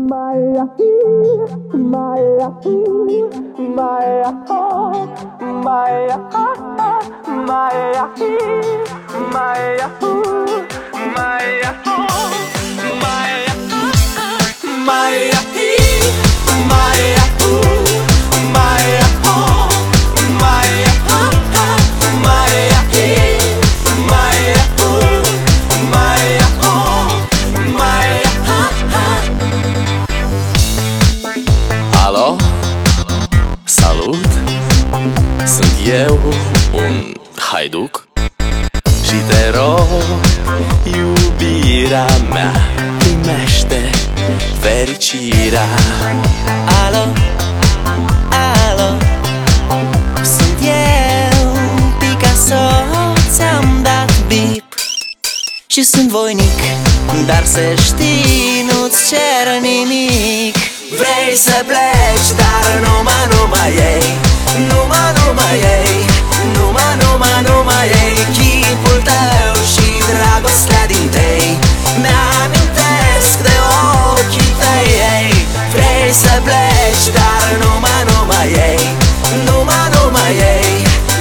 Maya, Maya, Maya, Maya, Maya, Maya, Maya, Alo, salut! Sunt eu, un haiduc, și te rog, iubirea mea, primește fericirea. Alo, alo, sunt eu, Picasso, ți-am dat bip și sunt voinic, dar să știi, nu-ți cer nimic. Vrei să pleci, dar numai ei, numai ei, numai ei, chipul tău și dragostea din tei mi-amintesc de ochii tăi, ei. Vrei să pleci, dar numai ei, numai ei,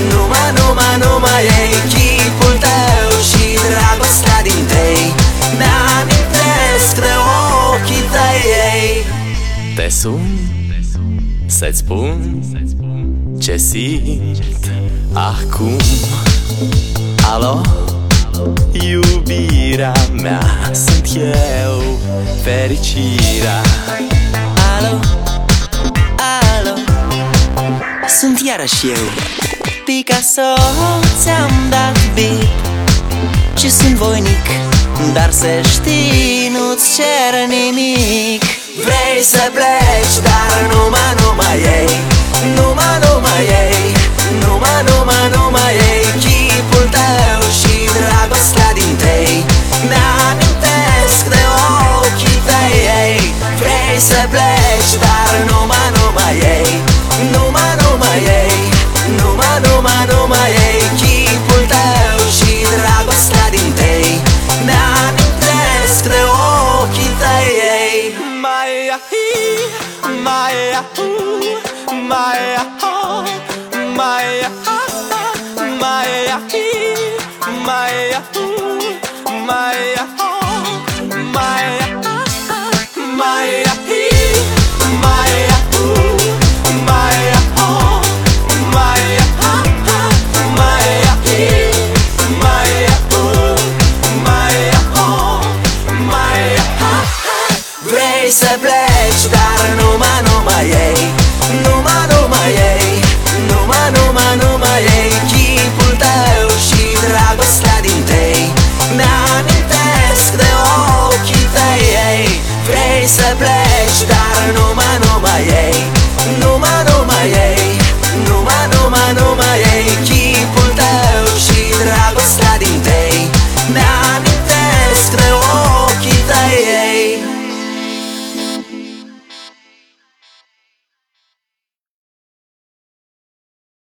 numai ei, chipul tău și dragostea din tei mi-amintesc de ochii tăi, ei. Te sun să-ți spun ce simt acum. Alo, iubirea mea, sunt eu, fericirea. Alo, alo, sunt iarăși eu, Picasso, ți-am dat bip și sunt voinic, dar să știi, nu-ți cer nimic. Vrei să pleci, dar numai ei, numai ei, numai ei, chipul tău și dragostea din tei mi-amintesc de ochii tăi, ei. Vrei să pleci, dar numai ei, numai ei, numai ei, chipul tău și dragostea din tei mi-amintesc de ochii tăi, ei. Maya, Maya, Maya, Maya, Maya, Maya, Maya, Maya, Maya, Vrei să pleci, dar numai ei, numai ei,